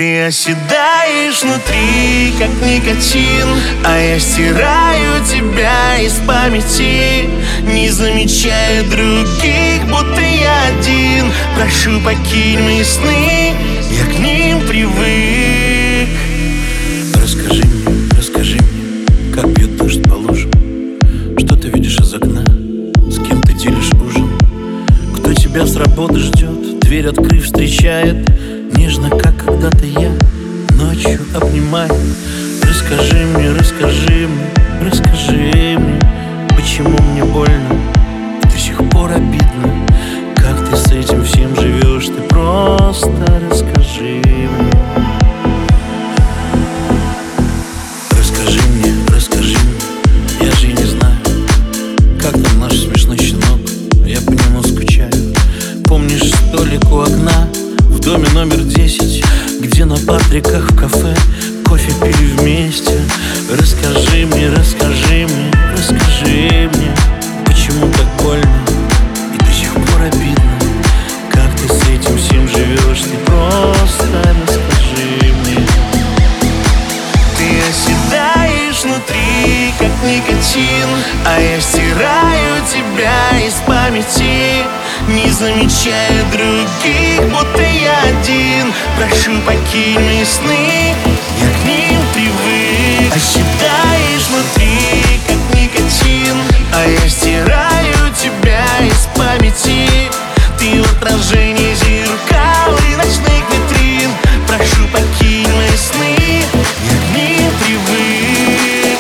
Ты оседаешь внутри, как никотин, а я стираю тебя из памяти, не замечая других, будто я один. Прошу, покинь мои сны, я к ним привык. Расскажи мне, как бьет дождь по лужам, что ты видишь из окна, с кем ты делишь ужин, кто тебя с работы ждет, дверь открыв встречает, нежно, как когда-то я ночью обнимаю. Расскажи мне, почему мне больно и до сих пор обидно, как ты с этим всем живешь, ты просто расскажи мне. Расскажи мне, я же и не знаю, как там наш смешной щенок, я по нему скучаю. Помнишь столик у окна в доме номер 10, где на Патриках в кафе кофе пили вместе? Расскажи мне, почему так больно и до сих пор обидно, как ты с этим всем живешь, ты просто расскажи мне. Ты оседаешь внутри, как никотин, а я стираю тебя из памяти, не замечая других, будто я один. Прошу, покинь мои сны, я к ним привык. Оседаешь внутри, как никотин, а я стираю тебя из памяти. Ты в отражении зеркал и ночных витрин. Прошу, покинь мои сны, я к ним привык.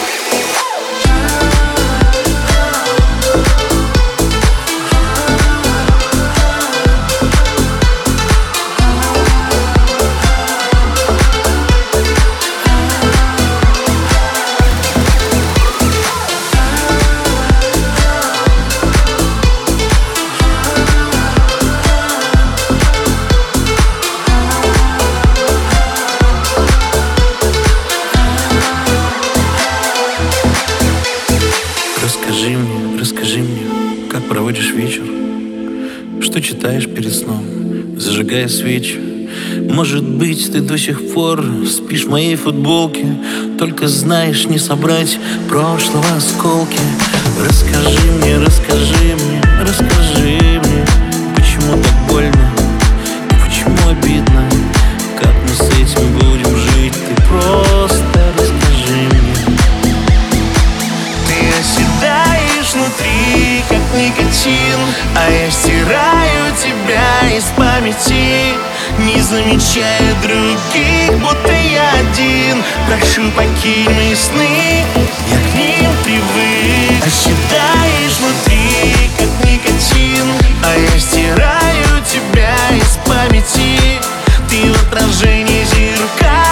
Расскажи мне, как проводишь вечер, что читаешь перед сном, зажигая свечи. Может быть, ты до сих пор спишь в моей футболке, только знаешь не собрать прошлого осколки. Расскажи мне, почему так больно и почему обидно, как мы с этим будем жить, ты просто расскажи мне. Ты оседаешь внутри, как никотин, а я стираю тебя из памяти, не замечая других, будто я один. Прошу, покинь мои сны, я к ним привык. Оседаешь внутри, как никотин, а я стираю тебя из памяти. Ты в отражении зеркал